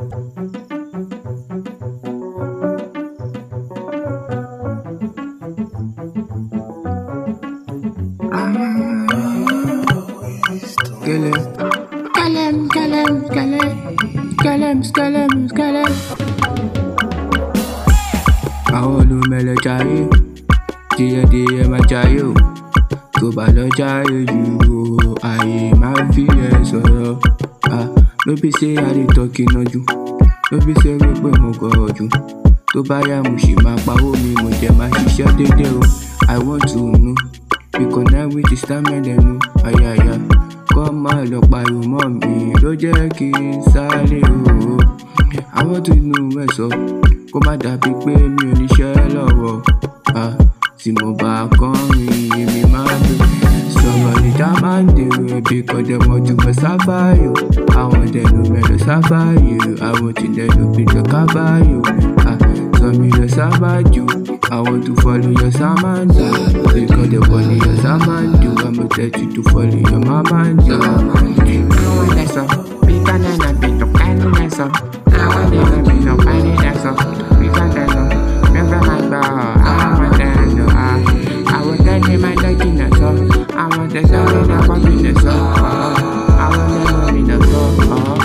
Skelem. Àwọn olùmẹ̀lẹ̀ jayé, díẹ̀díẹ̀ máa jayé o. Tó bá lọ jayé jù o, àyè máa fi ẹ̀ sọ̀rọ̀. No be say I dey talk inájú, no be say wípé mo gọ̀ jù. Tó bá yá mo ṣì máa pawó mi, mo jẹ́ máa ṣiṣẹ́ dédé o. I want to know, we connect with the stamina dem o. Ayaya, kọ́ máa lọ pariwo mọ́ mi, ló jẹ́ kí n sáré o. I want to know ẹ̀ sọ, kó má dàbí pé mi ò níṣẹ́ lọ́wọ́. Tí mo bá kọrin, èmi máa ń lò. Somebody that man do it because they want to go sabayo. I want them to make a sabayo. I want them to be the caballo. Some me the sabayo. I want to follow your samanda because they follow your samanda. I'ma tell you to follow your mamanda. I want that song, big banana, big no candy song. I want them to be no candy song. We got that song, never mind about. I want them to I want them in my liking song. I want the sound in the confidence song. I want them in the song.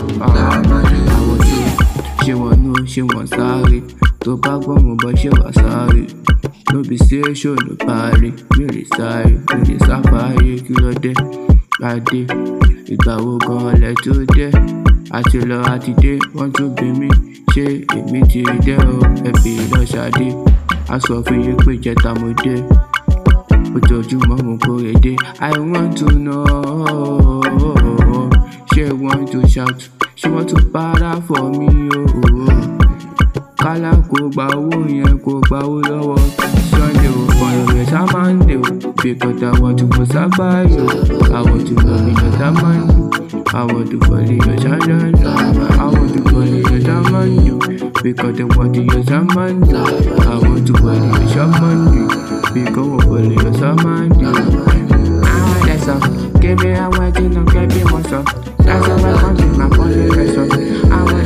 I want you. She want know, she want sorry. To back one more, but she was sorry. No be say show no party. Really sorry, really safari. Kilo de, bade. Ìgbà wo gan lẹ tó dé? Àti lọ àti dé, wọ́n tún bí mi. Ṣé èmi ti dé o? Ẹbí lọ ṣadé. A sọ fún yín pé jẹta mo dé. Ojoojúmọ́ mo kórè dé. I want to know. She want to shout. She want to para for me o. Kálá kò gba owó yẹn, kò gba owó lọ́wọ́ Sunday o. Fọyọ̀ rẹ̀ sá máa ń dé o. Because I want to go sábàyò. I want to go ní ọ̀tá máa ń lò. I want to follow your ṣáṣáṣá. I want to follow your ṣámáǹdò. Because they want to your ṣámáǹdò. I want to follow your ṣámáǹdò. Because wọ́n follow your ṣámáǹdò. Àwọn ẹ̀sọ́, kébé àwọn ẹ̀jẹ̀ náà kẹ́bí wọn sọ. That's why I want to my follow rẹ̀ sọ.